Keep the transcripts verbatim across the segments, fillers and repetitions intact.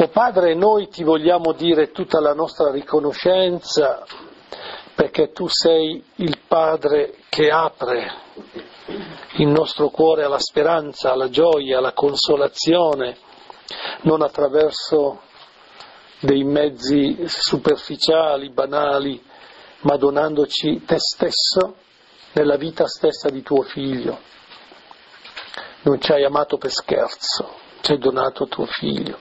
O Padre, noi ti vogliamo dire tutta la nostra riconoscenza perché tu sei il Padre che apre il nostro cuore alla speranza, alla gioia, alla consolazione, non attraverso dei mezzi superficiali, banali, ma donandoci te stesso nella vita stessa di tuo Figlio. Non ci hai amato per scherzo, ci hai donato tuo Figlio.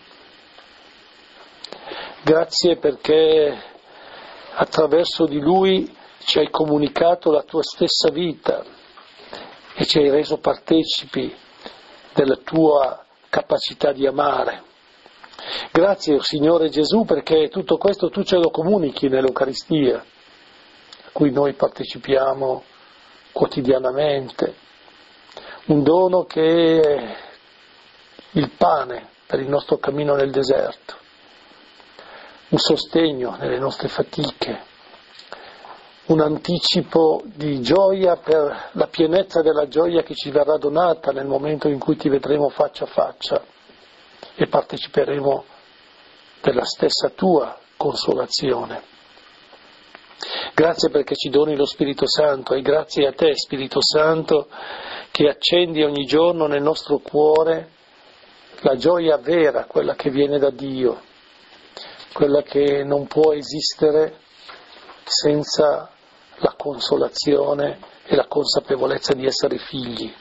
Grazie perché attraverso di Lui ci hai comunicato la tua stessa vita e ci hai reso partecipi della tua capacità di amare. Grazie, Signore Gesù, perché tutto questo tu ce lo comunichi nell'Eucaristia, a cui noi partecipiamo quotidianamente. Un dono che è il pane per il nostro cammino nel deserto, un sostegno nelle nostre fatiche, un anticipo di gioia per la pienezza della gioia che ci verrà donata nel momento in cui ti vedremo faccia a faccia e parteciperemo della stessa tua consolazione. Grazie perché ci doni lo Spirito Santo e grazie a te, Spirito Santo, che accendi ogni giorno nel nostro cuore la gioia vera, quella che viene da Dio, quella che non può esistere senza la consolazione e la consapevolezza di essere figli.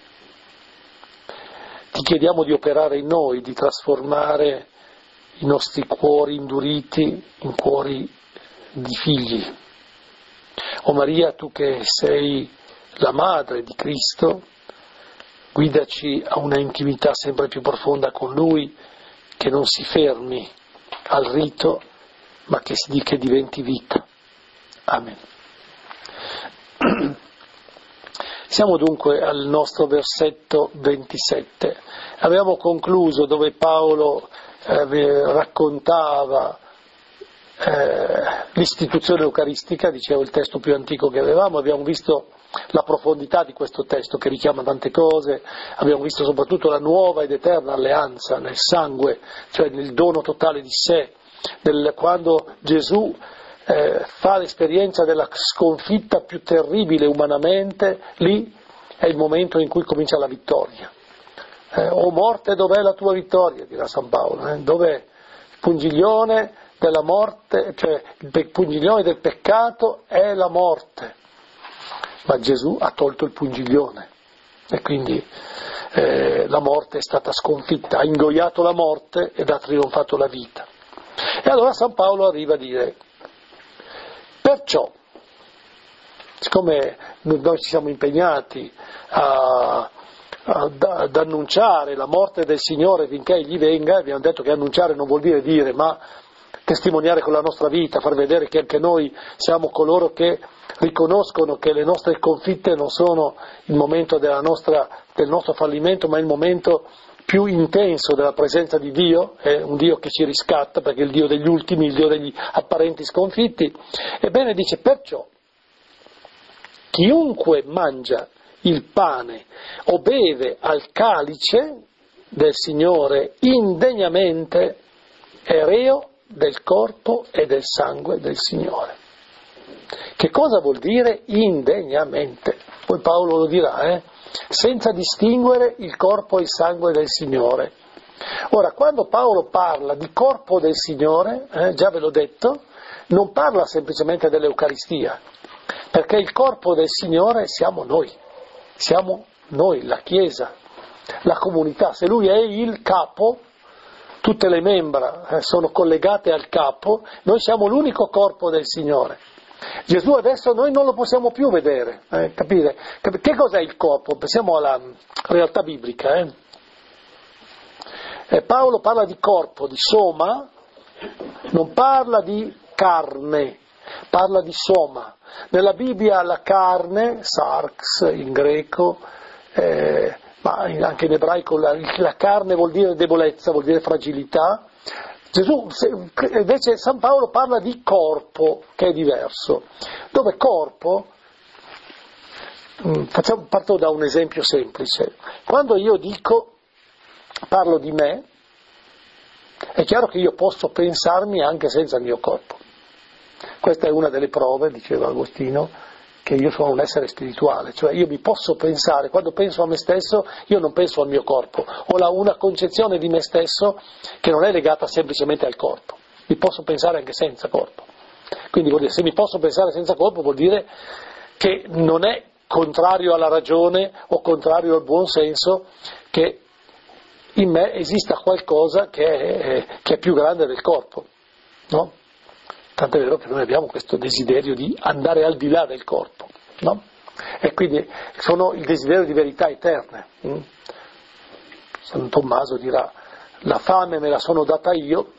Ti chiediamo di operare in noi, di trasformare i nostri cuori induriti in cuori di figli. O Maria, tu che sei la madre di Cristo, guidaci a una intimità sempre più profonda con Lui, che non si fermi al rito, ma che, si, che diventi vita. Amen. Siamo dunque al nostro versetto ventisette. Abbiamo concluso dove Paolo eh, raccontava eh, l'istituzione eucaristica, diceva il testo più antico che avevamo, abbiamo visto la profondità di questo testo che richiama tante cose, abbiamo visto soprattutto la nuova ed eterna alleanza nel sangue, cioè nel dono totale di sé, nel, quando Gesù eh, fa l'esperienza della sconfitta più terribile umanamente, lì è il momento in cui comincia la vittoria. Eh, o morte, dov'è la tua vittoria? Dirà San Paolo, eh? Dov'è il pungiglione della morte, cioè il pungiglione del peccato è la morte. Ma Gesù ha tolto il pungiglione e quindi eh, la morte è stata sconfitta, ha ingoiato la morte ed ha trionfato la vita. E allora San Paolo arriva a dire: perciò, siccome noi ci siamo impegnati a, a, ad annunciare la morte del Signore finché Egli venga, abbiamo detto che annunciare non vuol dire dire, ma testimoniare con la nostra vita, far vedere che anche noi siamo coloro che riconoscono che le nostre sconfitte non sono il momento della nostra, del nostro fallimento, ma il momento più intenso della presenza di Dio, è un Dio che ci riscatta perché è il Dio degli ultimi, il Dio degli apparenti sconfitti. Ebbene dice: perciò chiunque mangia il pane o beve al calice del Signore indegnamente è reo del corpo e del sangue del Signore. Che cosa vuol dire indegnamente? Poi Paolo lo dirà, eh? Senza distinguere il corpo e il sangue del Signore. Ora, quando Paolo parla di corpo del Signore, eh, già ve l'ho detto, non parla semplicemente dell'Eucaristia, perché il corpo del Signore siamo noi, siamo noi, la Chiesa, la comunità. Se Lui è il capo, tutte le membra eh, sono collegate al capo, noi siamo l'unico corpo del Signore. Gesù adesso noi non lo possiamo più vedere, eh, capire? Che cos'è il corpo? Pensiamo alla realtà biblica. Eh? E Paolo parla di corpo, di soma, non parla di carne, parla di soma. Nella Bibbia la carne, sarx in greco, eh, ma anche in ebraico la, la carne vuol dire debolezza, vuol dire fragilità. Gesù, invece San Paolo parla di corpo, che è diverso, dove corpo, facciamo, parto da un esempio semplice, quando io dico, parlo di me, È chiaro che io posso pensarmi anche senza il mio corpo. Questa è una delle prove, diceva Agostino, che io sono un essere spirituale, cioè io mi posso pensare, quando penso a me stesso, io non penso al mio corpo, ho la, una concezione di me stesso che non è legata semplicemente al corpo, mi posso pensare anche senza corpo. Quindi vuol dire, se mi posso pensare senza corpo vuol dire che non è contrario alla ragione o contrario al buon senso che in me esista qualcosa che è, che è più grande del corpo, no? Tant'è vero che noi abbiamo questo desiderio di andare al di là del corpo, no? E quindi sono il desiderio di verità eterne. Hm? San Tommaso dirà: la fame me la sono data io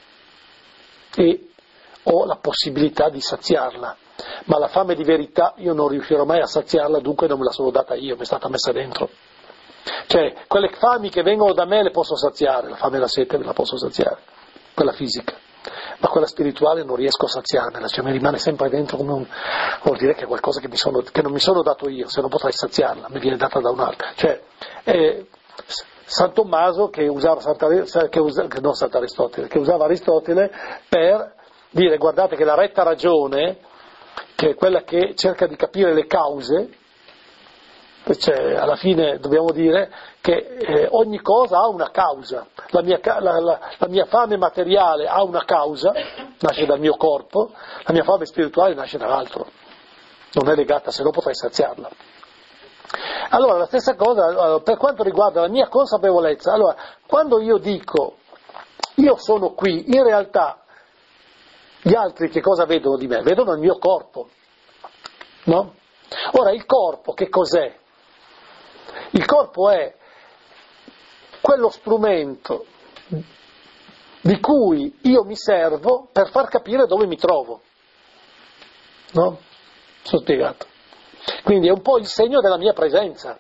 e ho la possibilità di saziarla, ma la fame di verità io non riuscirò mai a saziarla, dunque non me la sono data io, mi è stata messa dentro. Cioè, quelle fami che vengono da me le posso saziare, la fame e la sete me la posso saziare, quella fisica, ma quella spirituale non riesco a saziarmela, cioè mi rimane sempre dentro come un... vuol dire che è qualcosa che, mi sono, che non mi sono dato io, se non potrei saziarla, mi viene data da un altro. Cioè, eh, San Tommaso che usava, Santa, che usa, non Sant'Aristotele, che usava Aristotele per dire: guardate che la retta ragione, che è quella che cerca di capire le cause, cioè, alla fine dobbiamo dire che eh, ogni cosa ha una causa, la mia, la, la, la mia fame materiale ha una causa, nasce dal mio corpo, la mia fame spirituale nasce dall'altro, non è legata, se no potrei saziarla. Allora la stessa cosa per quanto riguarda la mia consapevolezza. Allora, quando io dico io sono qui, in realtà gli altri che cosa vedono di me? Vedono il mio corpo, no? Ora, il corpo che cos'è? Il corpo è quello strumento di cui io mi servo per far capire dove mi trovo, no? Sono spiegato. Quindi è un po' il segno della mia presenza.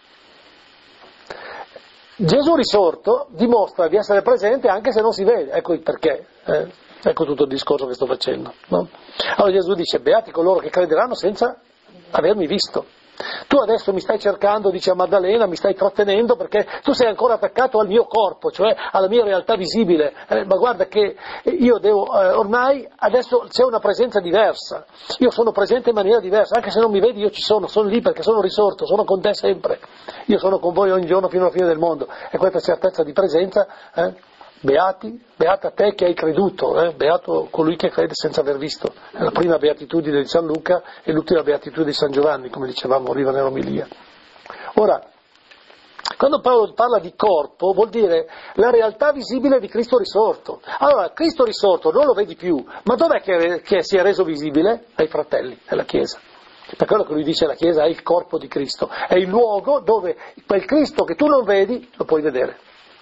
Gesù risorto dimostra di essere presente anche se non si vede, ecco il perché, eh? Ecco tutto il discorso che sto facendo, no? Allora Gesù dice: beati coloro che crederanno senza avermi visto. Tu adesso mi stai cercando, dice a Maddalena, mi stai trattenendo perché tu sei ancora attaccato al mio corpo, cioè alla mia realtà visibile, eh, ma guarda che io devo, eh, ormai adesso c'è una presenza diversa, io sono presente in maniera diversa, anche se non mi vedi io ci sono, sono lì perché sono risorto, sono con te sempre, io sono con voi ogni giorno fino alla fine del mondo, e questa certezza di presenza, eh, beati, beata te che hai creduto, eh, beato colui che crede senza aver visto. È la prima beatitudine di San Luca e l'ultima beatitudine di San Giovanni, come dicevamo prima nell'omilia. Ora, quando Paolo parla di corpo, vuol dire la realtà visibile di Cristo risorto. Allora, Cristo risorto non lo vedi più, ma dov'è che, che si è reso visibile? Ai fratelli, alla Chiesa. Per quello che lui dice, la Chiesa è il corpo di Cristo, è il luogo dove quel Cristo che tu non vedi lo puoi vedere.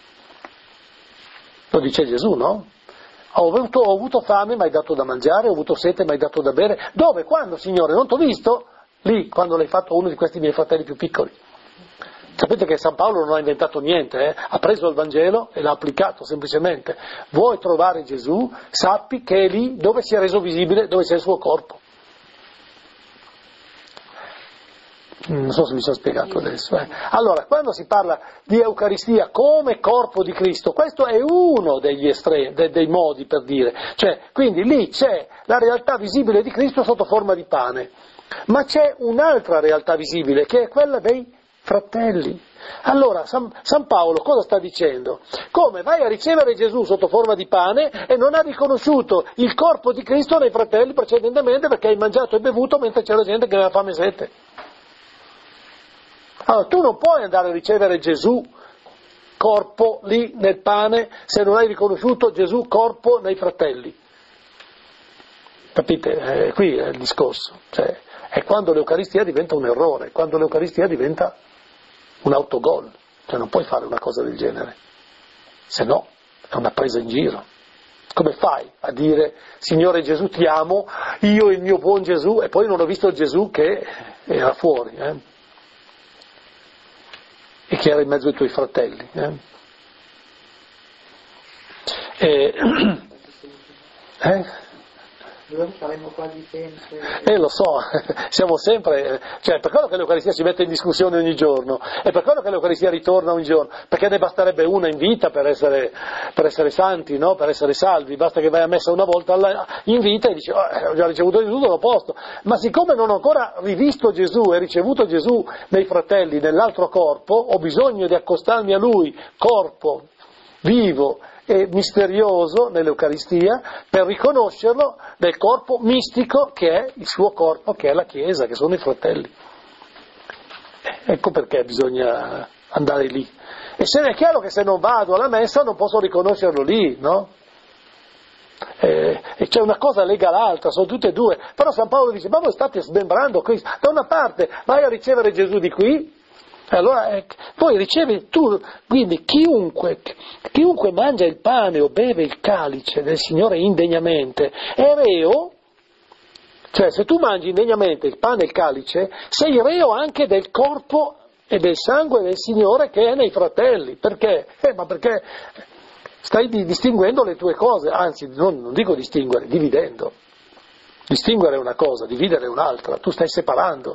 Lo dice Gesù, no? Ho avuto, ho avuto fame, mi hai dato da mangiare, ho avuto sete, mi hai dato da bere. Dove? Quando, Signore? Non t'ho visto? Lì, quando l'hai fatto a uno di questi miei fratelli più piccoli. Sapete che San Paolo non ha inventato niente, eh? Ha preso il Vangelo e l'ha applicato semplicemente. Vuoi trovare Gesù? Sappi che è lì dove si è reso visibile, dove c'è il suo corpo. Non so se mi sono spiegato adesso. Eh. Allora, quando si parla di Eucaristia come corpo di Cristo, questo è uno degli estremi, de, dei modi per dire. Cioè, quindi lì c'è la realtà visibile di Cristo sotto forma di pane, ma c'è un'altra realtà visibile che è quella dei fratelli. Allora, San, San Paolo cosa sta dicendo? Come vai a ricevere Gesù sotto forma di pane e non ha riconosciuto il corpo di Cristo nei fratelli precedentemente perché hai mangiato e bevuto mentre c'era gente che aveva fame e sete. Allora, tu non puoi andare a ricevere Gesù, corpo, lì nel pane, se non hai riconosciuto Gesù, corpo, nei fratelli. Capite? Eh, qui è il discorso. Cioè, è quando l'Eucaristia diventa un errore, quando l'Eucaristia diventa un autogol. Cioè, non puoi fare una cosa del genere. Se no, è una presa in giro. Come fai a dire, Signore Gesù ti amo, io il mio buon Gesù, e poi non ho visto il Gesù che era fuori, eh? E che era in mezzo ai tuoi fratelli. Eh? E, eh? Allora saremmo quasi sempre... Eh lo so, siamo sempre, cioè per quello che l'Eucaristia si mette in discussione ogni giorno, e per quello che l'Eucaristia ritorna ogni giorno, perché ne basterebbe una in vita per essere, per essere santi, no? Per essere salvi, basta che vai a messa una volta alla, in vita e dici, oh, ho già ricevuto Gesù, sono a posto, ma siccome non ho ancora rivisto Gesù e ricevuto Gesù nei fratelli, nell'altro corpo, ho bisogno di accostarmi a Lui, corpo, vivo e misterioso nell'Eucaristia, per riconoscerlo nel corpo mistico che è il suo corpo, che è la Chiesa, che sono i fratelli. Ecco perché bisogna andare lì. E se ne è chiaro che se non vado alla messa non posso riconoscerlo lì, no? Eh, e c'è una cosa lega l'altra, sono tutte e due. Però San Paolo dice, ma voi state smembrando Cristo. Da una parte vai a ricevere Gesù di qui, allora eh, poi ricevi tu, quindi chiunque, chiunque mangia il pane o beve il calice del Signore indegnamente è reo, cioè se tu mangi indegnamente il pane e il calice sei reo anche del corpo e del sangue del Signore che è nei fratelli. Perché? Eh, ma perché stai distinguendo le tue cose, anzi non, non dico distinguere, dividendo. Distinguere è una cosa, dividere è un'altra, tu stai separando.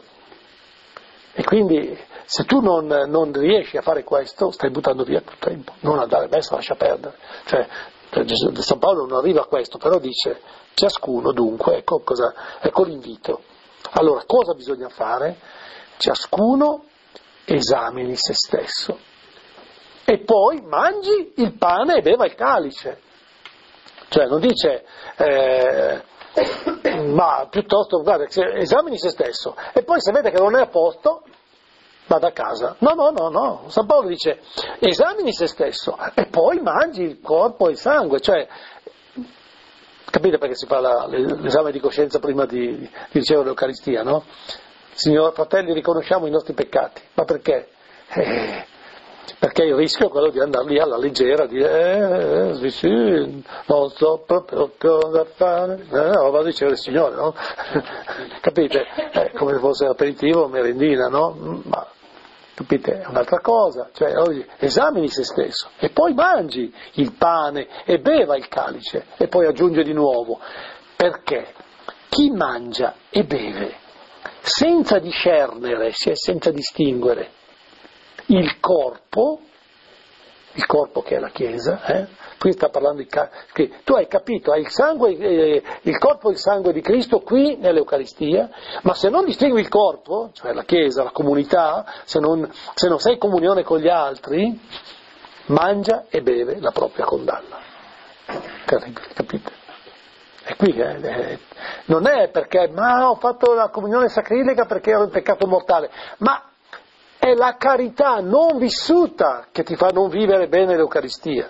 E quindi se tu non, non riesci a fare questo, stai buttando via il tempo. Non andare a messa, lascia perdere. Cioè, San Paolo non arriva a questo, però dice, ciascuno dunque, ecco, cosa, ecco l'invito. Allora, cosa bisogna fare? Ciascuno esamini se stesso. E poi mangi il pane e beva il calice. Cioè, non dice... Eh, ma piuttosto, guarda, esamini se stesso e poi se vede che non è a posto vada a casa. No, no, no, no, San Paolo dice esamini se stesso e poi mangi il corpo e il sangue, cioè capite perché si fa la, l'esame di coscienza prima di, di ricevere l'Eucaristia, no? Signor fratelli, riconosciamo i nostri peccati, ma perché? Eh, perché il rischio è quello di andare lì alla leggera, di dire, eh, sì, sì, non so proprio cosa fare, eh, no, vado a ricevere il Signore, no? Capite? Eh, come se fosse aperitivo o merendina, no? Ma, capite? È un'altra cosa, cioè, esamini se stesso, e poi mangi il pane e beva il calice, e poi aggiunge di nuovo, perché chi mangia e beve senza discernere, cioè senza distinguere, il corpo, il corpo che è la Chiesa, eh? Qui sta parlando di che tu hai capito, hai il sangue, eh, il corpo e il sangue di Cristo qui nell'Eucaristia, ma se non distingui il corpo, cioè la Chiesa, la comunità, se non, se non sei in comunione con gli altri, mangia e beve la propria condanna. Capite? E qui eh, eh, non è perché, ma ho fatto la comunione sacrilega perché ero in peccato mortale, ma è la carità non vissuta che ti fa non vivere bene l'Eucaristia.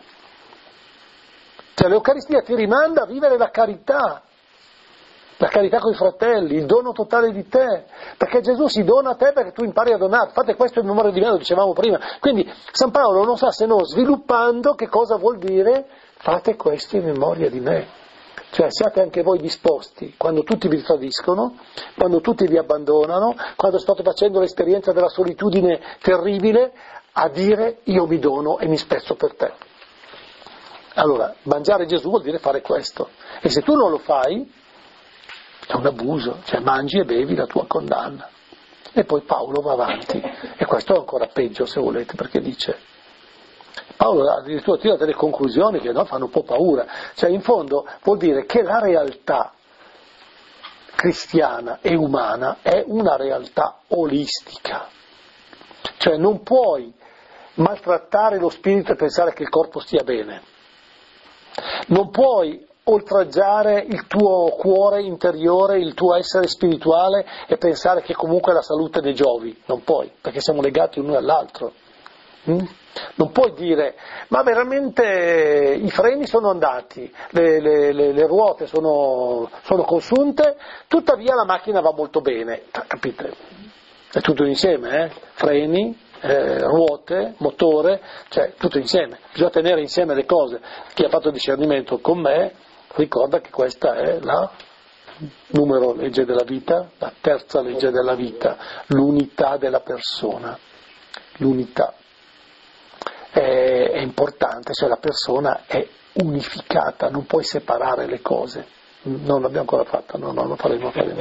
Cioè l'Eucaristia ti rimanda a vivere la carità, la carità con i fratelli, il dono totale di te, perché Gesù si dona a te perché tu impari a donare. Fate questo in memoria di me, lo dicevamo prima. Quindi San Paolo non sa se non sviluppando che cosa vuol dire fate questo in memoria di me. Cioè siate anche voi disposti, quando tutti vi tradiscono, quando tutti vi abbandonano, quando state facendo l'esperienza della solitudine terribile, a dire io mi dono e mi spezzo per te. Allora, mangiare Gesù vuol dire fare questo. E se tu non lo fai, è un abuso, cioè mangi e bevi la tua condanna. E poi Paolo va avanti, e questo è ancora peggio se volete, perché dice... Paolo addirittura tira delle conclusioni che no, fanno un po' paura, cioè in fondo vuol dire che la realtà cristiana e umana è una realtà olistica, cioè non puoi maltrattare lo spirito e pensare che il corpo stia bene, non puoi oltraggiare il tuo cuore interiore, il tuo essere spirituale e pensare che comunque la salute ne giovi, non puoi, perché siamo legati l'uno all'altro. Mm? Non puoi dire, ma veramente i freni sono andati, le, le, le, le ruote sono, sono consunte, tuttavia la macchina va molto bene, capite? È tutto insieme, eh? Freni, eh, ruote, motore, cioè tutto insieme, bisogna tenere insieme le cose. Chi ha fatto discernimento con me ricorda che questa è la numero legge della vita, la terza legge della vita, l'unità della persona, l'unità. È importante, cioè la persona è unificata, non puoi separare le cose. Non l'abbiamo ancora fatta, no, no, lo faremo, faremo.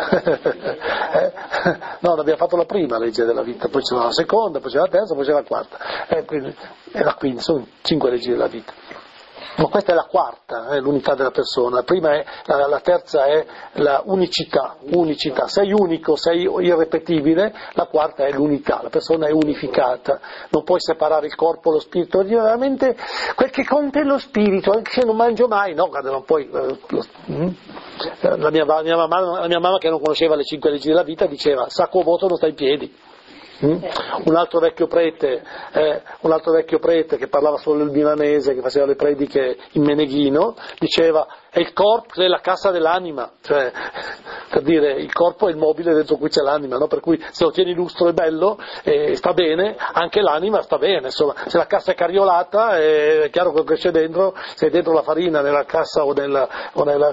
eh? No, l'abbiamo fatto la prima legge della vita, poi c'è la seconda, poi c'è la terza, poi c'è la quarta, eh, quindi, e la quinta, sono cinque leggi della vita. Ma questa è la quarta, è l'unità della persona, la prima è, la, la terza è la unicità, unicità, sei unico, sei irrepetibile, la quarta è l'unità, la persona è unificata, non puoi separare il corpo, lo spirito, veramente quel che conta è lo spirito, anche se non mangio mai, no, guarda, non puoi, lo, mm? la, mia, la, mia mamma, la mia mamma che non conosceva le cinque leggi della vita diceva, sacco vuoto non sta in piedi. Mm? Un altro vecchio prete, eh, un altro vecchio prete che parlava solo il milanese, che faceva le prediche in meneghino, diceva è il corpo, è la cassa dell'anima, cioè per dire il corpo è il mobile dentro cui c'è l'anima, no? Per cui se lo tieni lustro e bello e sta bene, anche l'anima sta bene, insomma, se la cassa è cariolata è chiaro che c'è dentro, se è dentro la farina nella cassa o nella, o nella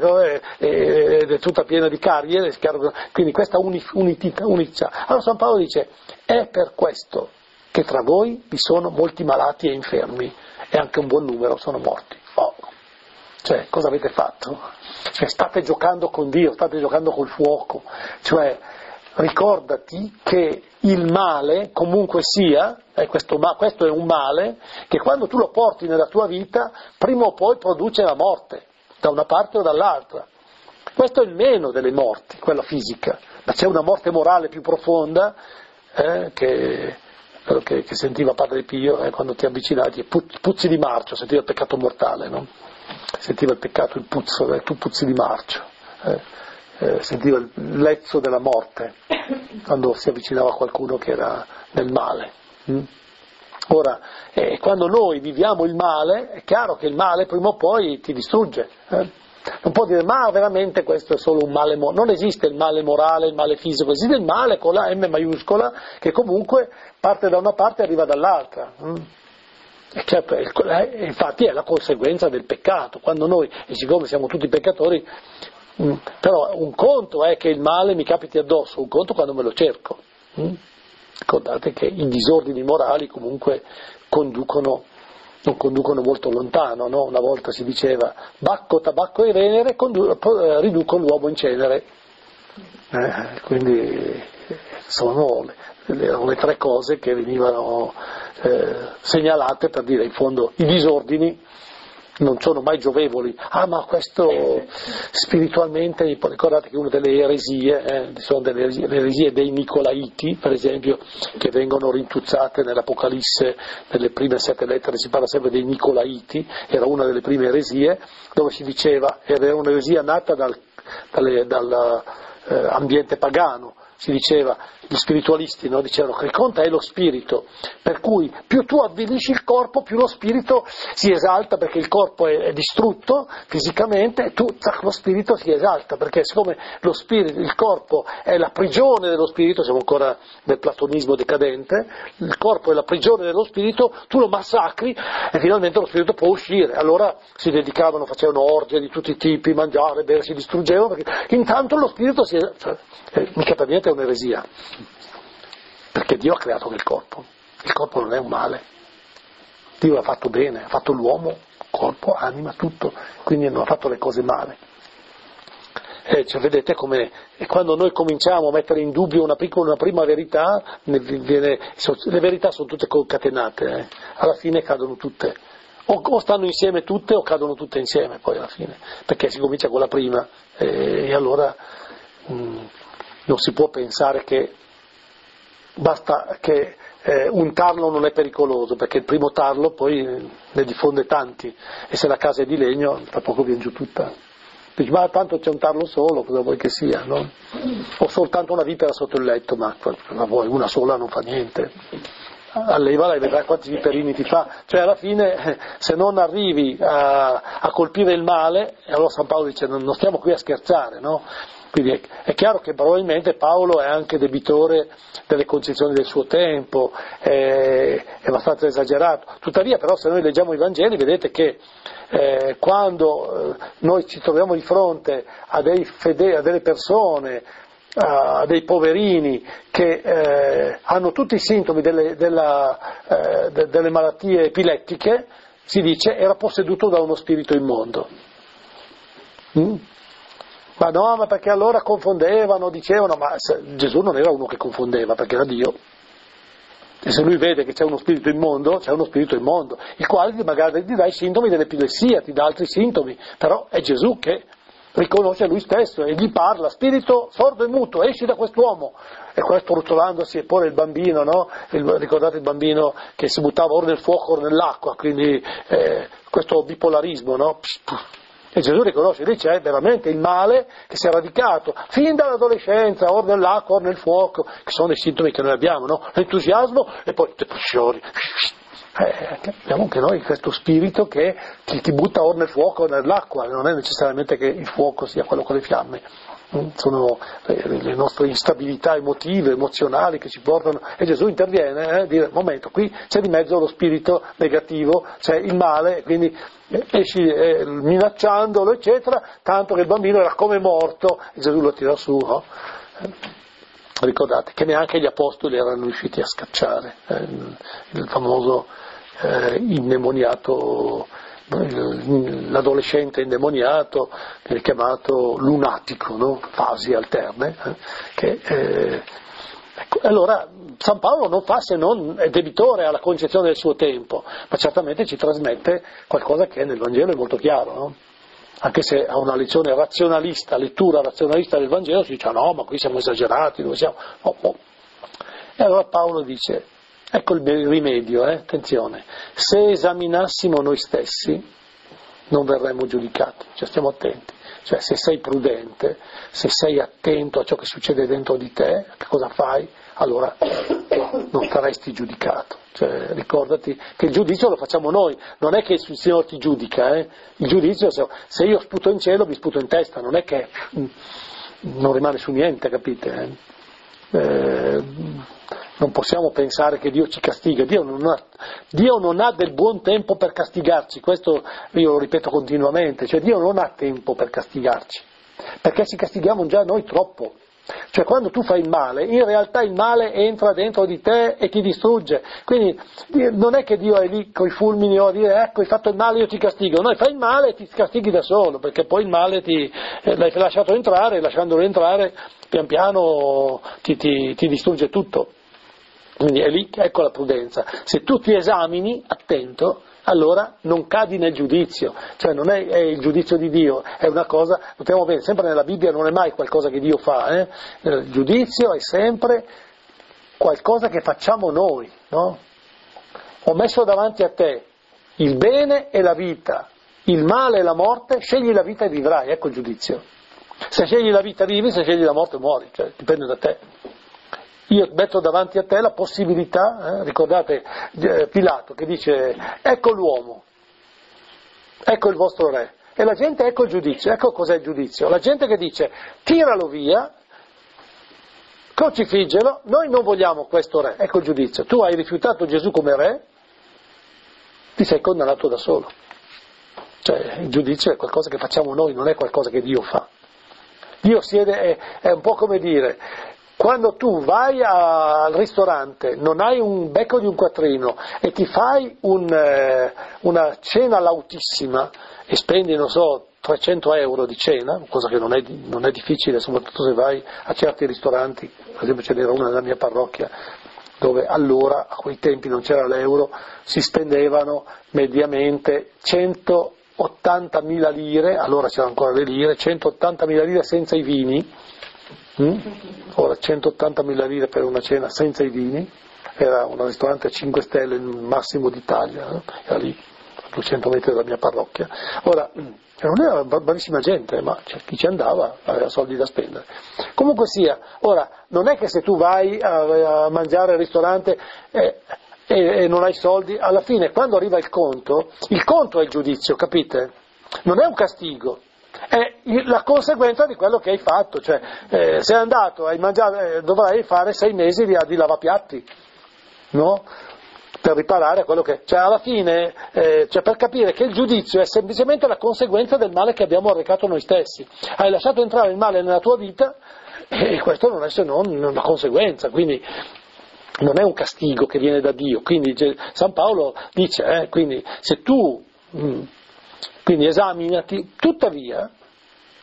ed è tutta piena di carie, è chiaro che, quindi questa unità, unità. Allora San Paolo dice è per questo che tra voi vi sono molti malati e infermi e anche un buon numero sono morti. Oh. Cioè, cosa avete fatto? Cioè, state giocando con Dio, state giocando col fuoco. Cioè, ricordati che il male, comunque sia, eh, questo, ma, questo è un male, che quando tu lo porti nella tua vita, prima o poi produce la morte, da una parte o dall'altra. Questo è il meno delle morti, quella fisica. Ma c'è una morte morale più profonda, eh, che... Che, che sentiva Padre Pio eh, quando ti avvicinavi, puzzi di marcio, sentiva il peccato mortale, no? Sentiva il peccato, il puzzo, eh, tu puzzi di marcio, eh, eh, sentiva il lezzo della morte quando si avvicinava a qualcuno che era nel male. Mm? Ora, eh, quando noi viviamo il male, è chiaro che il male prima o poi ti distrugge. Eh? Non può dire, ma veramente questo è solo un male morale. Non esiste il male morale, il male fisico, esiste il male con la M maiuscola che comunque parte da una parte e arriva dall'altra. Mm? E certo, è, infatti è la conseguenza del peccato. Quando noi, e siccome siamo tutti peccatori, mm, però un conto è che il male mi capiti addosso, un conto quando me lo cerco. Mm? Ricordate che i disordini morali comunque conducono non conducono molto lontano, no? Una volta si diceva Bacco, tabacco e Venere condu- riducono l'uomo in cenere, eh, quindi sono le, le, le tre cose che venivano eh, segnalate per dire in fondo i disordini non sono mai giovevoli. Ah, ma questo spiritualmente, ricordate che una delle eresie, eh, sono delle eresie, le eresie dei Nicolaiti, per esempio, che vengono rintuzzate nell'Apocalisse, nelle prime sette lettere si parla sempre dei Nicolaiti, era una delle prime eresie, dove si diceva, era un'eresia nata dal, dalle, dall'ambiente eh, pagano, si diceva, gli spiritualisti no, dicevano che il conto è lo spirito, per cui più tu avvilisci il corpo, più lo spirito si esalta, perché il corpo è, è distrutto fisicamente, e tu, zac, lo spirito si esalta, perché siccome lo spirito, il corpo è la prigione dello spirito, siamo ancora nel platonismo decadente, il corpo è la prigione dello spirito, tu lo massacri e finalmente lo spirito può uscire. Allora si dedicavano, facevano orge di tutti i tipi, mangiare, bere, si distruggevano, perché intanto lo spirito si esalta. Eh, mica per niente è un'eresia, perché Dio ha creato quel corpo, il corpo non è un male, Dio l'ha fatto bene, ha fatto l'uomo, corpo, anima, tutto, quindi non ha fatto le cose male. Eh, cioè, vedete come quando noi cominciamo a mettere in dubbio una, piccola, una prima verità, ne viene, le verità sono tutte concatenate, eh. Alla fine cadono tutte, o, o stanno insieme tutte o cadono tutte insieme poi alla fine, perché si comincia con la prima eh, e allora mh, non si può pensare che basta che eh, un tarlo non è pericoloso, perché il primo tarlo poi ne diffonde tanti, e se la casa è di legno tra poco viene giù tutta. Dici, ma tanto c'è un tarlo solo, cosa vuoi che sia, no? O soltanto una vipera sotto il letto, ma una sola non fa niente. Allevala e vedrai quanti viperini ti fa. Cioè alla fine, se non arrivi a, a colpire il male, e allora San Paolo dice, non, non stiamo qui a scherzare, no? Quindi è, è chiaro che probabilmente Paolo è anche debitore delle concezioni del suo tempo, è, è abbastanza esagerato. Tuttavia però se noi leggiamo i Vangeli vedete che eh, quando eh, noi ci troviamo di fronte a, dei fede- a delle persone, a dei poverini che eh, hanno tutti i sintomi delle, della, eh, de- delle malattie epilettiche, si dice era posseduto da uno spirito immondo. Mm? Ma no, ma perché allora confondevano, dicevano, ma Gesù non era uno che confondeva, perché era Dio. E se lui vede che c'è uno spirito immondo, c'è uno spirito immondo, il quale magari ti dà i sintomi dell'epilessia, ti dà altri sintomi, però è Gesù che riconosce lui stesso e gli parla: spirito sordo e muto, esci da quest'uomo. E questo rutolandosi, e poi il bambino, no? Il, ricordate il bambino che si buttava ora nel fuoco o nell'acqua, quindi eh, questo bipolarismo, no? E Gesù riconosce, lì c'è veramente il male che si è radicato fin dall'adolescenza, o nell'acqua o nel fuoco, che sono i sintomi che noi abbiamo, no? L'entusiasmo e poi le passioni. Eh, abbiamo anche noi questo spirito che ti, ti butta o nel fuoco o nell'acqua, non è necessariamente che il fuoco sia quello con le fiamme. Sono le nostre instabilità emotive, emozionali che ci portano, e Gesù interviene e eh, dire: momento, qui c'è di mezzo lo spirito negativo, c'è il male, quindi esci eh, minacciandolo, eccetera, tanto che il bambino era come morto e Gesù lo tira su, no? Ricordate che neanche gli apostoli erano riusciti a scacciare eh, il, il famoso eh, indemoniato, l'adolescente indemoniato, che è chiamato lunatico, no? Fasi alterne, eh? che, eh, ecco, allora San Paolo non fa se non è debitore alla concezione del suo tempo, ma certamente ci trasmette qualcosa che nel Vangelo è molto chiaro, no? Anche se a una lezione razionalista, lettura razionalista del Vangelo, si dice: no, ma qui siamo esagerati, dove siamo? Oh, oh. E allora Paolo dice: ecco il rimedio, eh? Attenzione, se esaminassimo noi stessi non verremmo giudicati, cioè stiamo attenti, cioè se sei prudente, se sei attento a ciò che succede dentro di te, che cosa fai, allora non saresti giudicato. Cioè, ricordati che il giudizio lo facciamo noi, non è che il Signore ti giudica, eh? Il giudizio, se io sputo in cielo vi sputo in testa, non è che non rimane su niente, capite? Eh? Eh, non possiamo pensare che Dio ci castiga, Dio non, ha, Dio non ha del buon tempo per castigarci, questo io lo ripeto continuamente, cioè Dio non ha tempo per castigarci, perché ci castighiamo già noi troppo. Cioè quando tu fai il male, in realtà il male entra dentro di te e ti distrugge, quindi non è che Dio è lì con i fulmini o a dire: ecco, hai fatto il male, io ti castigo. No, fai il male e ti castighi da solo, perché poi il male ti eh, l'hai lasciato entrare, e lasciandolo entrare pian piano ti, ti, ti distrugge tutto. Quindi è lì, ecco la prudenza. Se tu ti esamini, attento, allora non cadi nel giudizio, cioè non è, è il giudizio di Dio, è una cosa, notiamo bene, sempre nella Bibbia non è mai qualcosa che Dio fa, eh? Il giudizio è sempre qualcosa che facciamo noi, no? Ho messo davanti a te il bene e la vita, il male e la morte, scegli la vita e vivrai, ecco il giudizio. Se scegli la vita vivi, se scegli la morte muori, cioè dipende da te. Io metto davanti a te la possibilità, eh, ricordate eh, Pilato che dice: ecco l'uomo, ecco il vostro re, e la gente ecco il giudizio. Ecco cos'è il giudizio, la gente che dice: tiralo via, crocifiggelo, noi non vogliamo questo re, ecco il giudizio. Tu hai rifiutato Gesù come re, ti sei condannato da solo. Cioè il giudizio è qualcosa che facciamo noi, non è qualcosa che Dio fa. Dio siede, è, è un po' come dire: quando tu vai a, al ristorante, non hai un becco di un quattrino e ti fai un, eh, una cena lautissima e spendi, non so, trecento euro di cena, cosa che non è, non è difficile, soprattutto se vai a certi ristoranti, per esempio ce n'era una nella mia parrocchia, dove allora, a quei tempi non c'era l'euro, si spendevano mediamente centottantamila lire, allora c'erano ancora le lire, centottantamila lire senza i vini. Mm? Ora centottantamila lire per una cena senza i vini, era un ristorante a cinque stelle, il massimo d'Italia, no? Era lì a duecento metri dalla mia parrocchia. Ora non era bravissima gente, ma cioè, chi ci andava aveva soldi da spendere. Comunque sia, ora non è che se tu vai a, a mangiare al ristorante eh, e, e non hai soldi, alla fine quando arriva il conto, il conto è il giudizio, capite? Non è un castigo. È la conseguenza di quello che hai fatto, cioè eh, sei andato a mangiare, eh, dovrai fare sei mesi di, di lavapiatti, no? Per riparare a quello che, cioè alla fine, eh, cioè per capire che il giudizio è semplicemente la conseguenza del male che abbiamo arrecato noi stessi. Hai lasciato entrare il male nella tua vita e questo non è se non una conseguenza, quindi non è un castigo che viene da Dio. Quindi San Paolo dice, eh, quindi se tu mh, quindi esaminati, tuttavia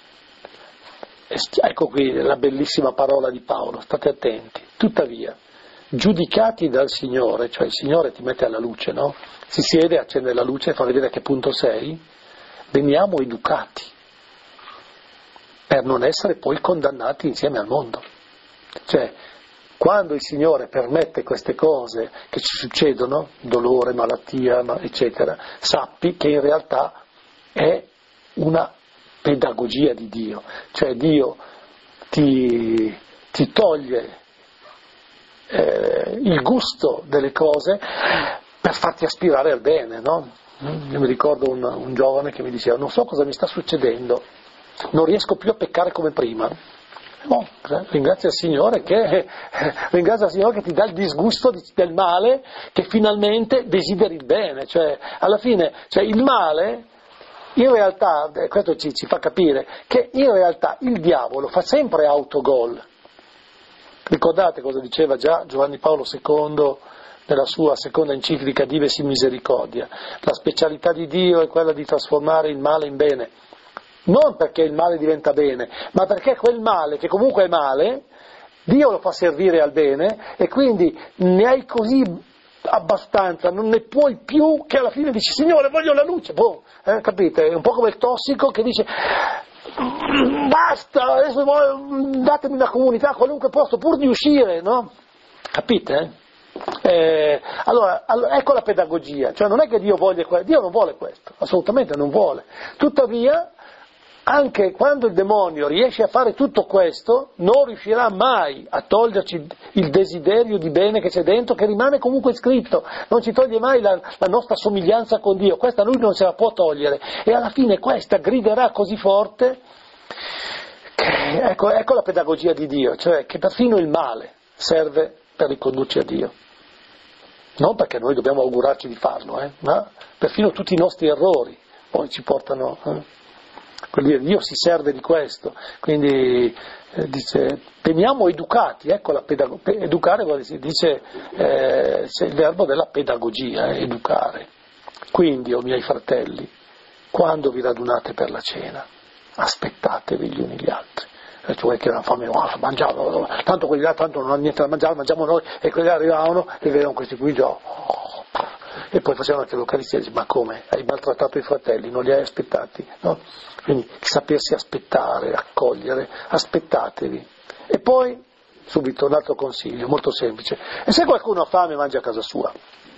ecco qui la bellissima parola di Paolo, state attenti, tuttavia, giudicati dal Signore, cioè il Signore ti mette alla luce, no? Si siede, accende la luce e fa vedere a che punto sei, veniamo educati, per non essere poi condannati insieme al mondo. Cioè, quando il Signore permette queste cose che ci succedono, dolore, malattia, eccetera, sappi che in realtà è una pedagogia di Dio, cioè Dio ti, ti toglie eh, il gusto delle cose per farti aspirare al bene, no? Io mi ricordo un, un giovane che mi diceva: non so cosa mi sta succedendo, non riesco più a peccare come prima. No, ringrazia il Signore che, eh, ringrazia il Signore che ti dà il disgusto di, del male, che finalmente desideri il bene, cioè alla fine, cioè il male in realtà, questo ci, ci fa capire che in realtà il diavolo fa sempre autogol. Ricordate cosa diceva già Giovanni Paolo secondo nella sua seconda enciclica Dives in Misericordia: la specialità di Dio è quella di trasformare il male in bene. Non perché il male diventa bene, ma perché quel male, che comunque è male, Dio lo fa servire al bene, e quindi ne hai così abbastanza, non ne puoi più, che alla fine dici: Signore, voglio la luce, boh, eh, capite? È un po' come il tossico che dice: basta, adesso datemi una comunità a qualunque posto pur di uscire, no? Capite? Eh, allora, allora, ecco la pedagogia, cioè non è che Dio voglia questo, Dio non vuole questo, assolutamente non vuole. Tuttavia, anche quando il demonio riesce a fare tutto questo, non riuscirà mai a toglierci il desiderio di bene che c'è dentro, che rimane comunque scritto, non ci toglie mai la, la nostra somiglianza con Dio, questa lui non se la può togliere, e alla fine questa griderà così forte che, ecco, ecco la pedagogia di Dio, cioè che perfino il male serve per ricondurci a Dio, non perché noi dobbiamo augurarci di farlo, eh, ma perfino tutti i nostri errori poi ci portano... Eh. Dio si serve di questo, quindi eh, dice veniamo educati, ecco la pedagogia, educare vuol dire, dice eh, c'è il verbo della pedagogia, eh, educare. Quindi, o miei fratelli, quando vi radunate per la cena, aspettatevi gli uni gli altri. E cioè che la fame, oh, mangiamo, tanto quelli là tanto non hanno niente da mangiare, mangiamo noi, e quelli là arrivavano e vedevano questi qui già. Oh, e poi facevano anche l'Eucaristia e dice: ma come? Hai maltrattato i fratelli, non li hai aspettati? No? Quindi sapersi aspettare, accogliere, aspettatevi. E poi, subito un altro consiglio, molto semplice: e se qualcuno ha fame, mangia a casa sua.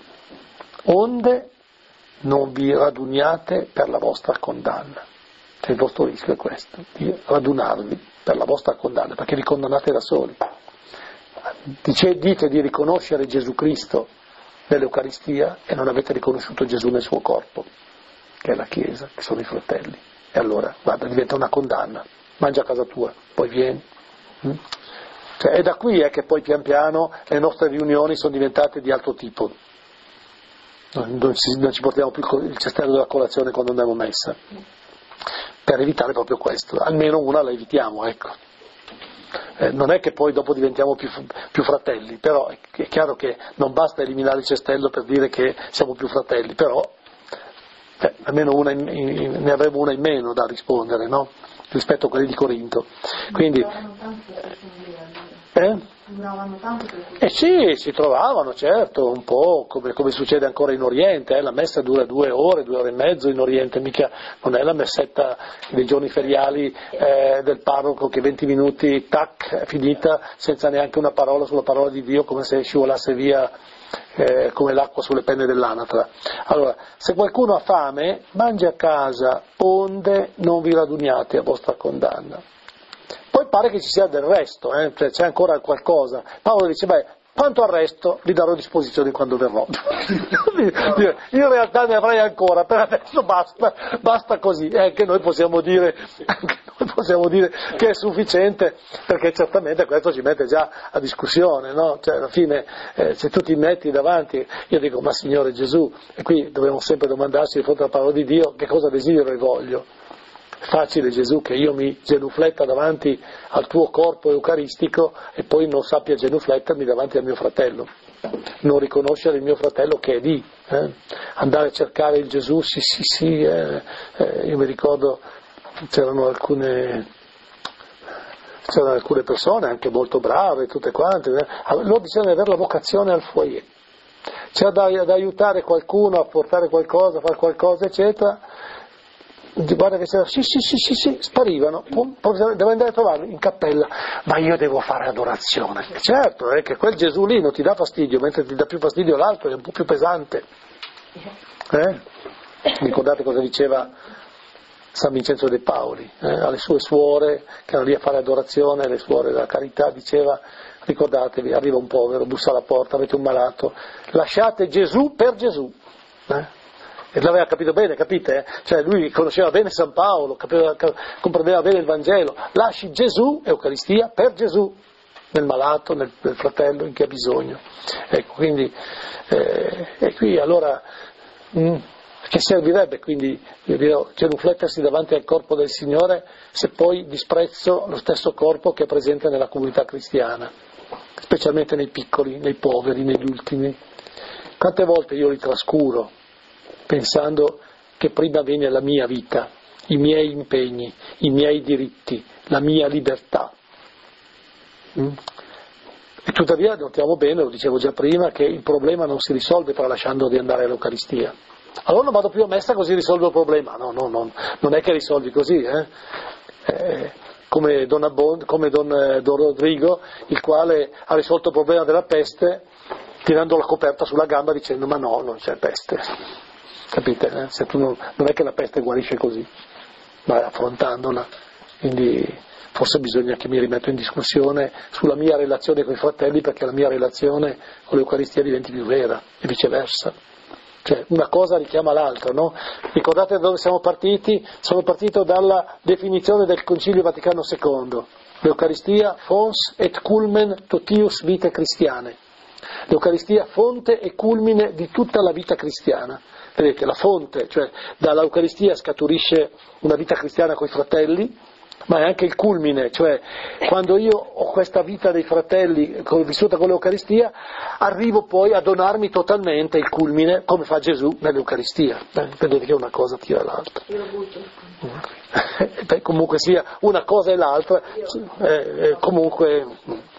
Onde non vi raduniate per la vostra condanna. Cioè il vostro rischio è questo, di radunarvi per la vostra condanna, perché vi condannate da soli. Dice, dite di riconoscere Gesù Cristo nell'Eucaristia e non avete riconosciuto Gesù nel suo corpo, che è la Chiesa, che sono i fratelli. E allora, guarda, diventa una condanna. Mangia a casa tua, poi vieni. Mm? Cioè, è da qui eh, che poi pian piano le nostre riunioni sono diventate di altro tipo. Non, non, ci, non ci portiamo più il cestello della colazione quando andiamo a messa, per evitare proprio questo. Almeno una la evitiamo, ecco. Eh, non è che poi dopo diventiamo più, più fratelli, però è, è chiaro che non basta eliminare il cestello per dire che siamo più fratelli, però eh, almeno una in, in, ne avremo una in meno da rispondere, no? Rispetto a quelli di Corinto. Quindi, eh? Eh sì, si trovavano, certo, un po' come, come succede ancora in Oriente, eh? La messa dura due ore, due ore e mezzo in Oriente, mica non è la messetta dei giorni feriali eh, del parroco che venti minuti, tac, è finita, senza neanche una parola sulla parola di Dio, come se scivolasse via eh, come l'acqua sulle penne dell'anatra. Allora, se qualcuno ha fame, mangi a casa, onde non vi raduniate a vostra condanna. Poi pare che ci sia del resto, eh? Cioè, c'è ancora qualcosa. Paolo dice: beh, quanto al resto vi darò disposizione quando verrò. In realtà ne avrei ancora, per adesso basta, basta così. E anche noi possiamo dire, anche noi possiamo dire che è sufficiente, perché certamente questo ci mette già a discussione, no? Cioè, alla fine, eh, se tu ti metti davanti, io dico: ma Signore Gesù, e qui dobbiamo sempre domandarci di fronte alla parola di Dio, che cosa desidero e voglio. Facile, Gesù, che io mi genufletta davanti al tuo corpo eucaristico e poi non sappia genuflettermi davanti al mio fratello, non riconoscere il mio fratello che è lì, eh? Andare a cercare il Gesù, sì sì sì, eh, eh, io mi ricordo c'erano alcune, c'erano alcune persone anche molto brave, tutte quante, loro dicevano di avere la vocazione al foyer, c'era da, da aiutare qualcuno a portare qualcosa, a fare qualcosa, eccetera. Guarda che c'era, sì, sì, sì, sì, sì, sparivano, pum, devo andare a trovarlo in cappella, ma io devo fare adorazione. Certo, è che quel Gesù lì non ti dà fastidio, mentre ti dà più fastidio l'altro, è un po' più pesante. Eh? Ricordate cosa diceva San Vincenzo De Paoli, eh? alle sue suore che erano lì a fare adorazione, le suore della carità, diceva: ricordatevi, arriva un povero, bussa alla porta, avete un malato, lasciate Gesù per Gesù. Eh? E l'aveva capito bene, capite? Eh? Cioè lui conosceva bene San Paolo, capiva, comprendeva bene il Vangelo. Lasci Gesù, Eucaristia, per Gesù, nel malato, nel, nel fratello, in chi ha bisogno. Ecco, quindi, eh, e qui allora, mh, che servirebbe quindi, io dirò, genuflettersi davanti al corpo del Signore se poi disprezzo lo stesso corpo che è presente nella comunità cristiana, specialmente nei piccoli, nei poveri, negli ultimi. Quante volte io li trascuro, pensando che prima viene la mia vita, i miei impegni, i miei diritti, la mia libertà. Mm? E tuttavia notiamo bene, lo dicevo già prima, che il problema non si risolve tralasciando di andare all'Eucaristia. Allora non vado più a messa così risolvo il problema. No, no, no, non è che risolvi così, eh? Eh, come, Don Abbon, come Don, Don Rodrigo, il quale ha risolto il problema della peste tirando la coperta sulla gamba dicendo: ma no, non c'è peste. Capite? Eh? Se tu non, non è che la peste guarisce così, ma affrontandola. Quindi forse bisogna che mi rimetto in discussione sulla mia relazione con i fratelli, perché la mia relazione con l'Eucaristia diventi più vera e viceversa. Cioè una cosa richiama l'altra, no? Ricordate da dove siamo partiti? Sono partito dalla definizione del Concilio Vaticano secondo. L'Eucaristia fons et culmen totius vitae Christianae. L'Eucaristia fonte e culmine di tutta la vita cristiana. Vedete, la fonte, cioè dall'Eucaristia scaturisce una vita cristiana coi fratelli, ma è anche il culmine, cioè quando io ho questa vita dei fratelli vissuta con l'Eucaristia, arrivo poi a donarmi totalmente il culmine, come fa Gesù nell'Eucaristia. Eh, vedete che una cosa tira l'altra. Beh, comunque sia una cosa e l'altra, eh, eh, comunque...